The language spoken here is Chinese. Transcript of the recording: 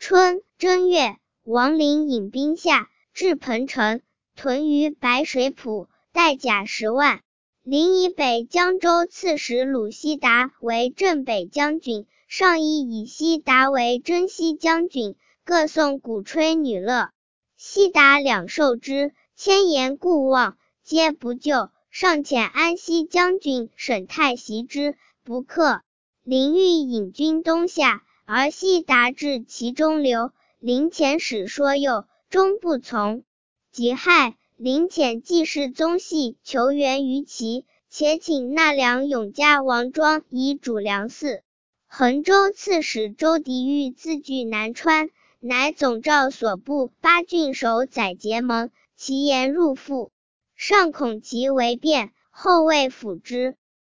春正月，王陵引兵下，至彭城，屯于白水浦，带甲10万。临以北江州刺史鲁西达为镇北将军，上邑以西达为征西将军，各送鼓吹女乐。西达两受之，千言故望，皆不就。上遣安西将军沈泰袭之，不克。林欲引军东下，而西达至其中流，临遣使说诱，终不从。己亥，临遣季氏宗系求援于齐，且请纳粮永嘉王庄以主粮嗣。衡州刺史周迪玉自据南川，乃总诏所部8郡守宰结盟，其言入腹。上恐其为变，后未辅之。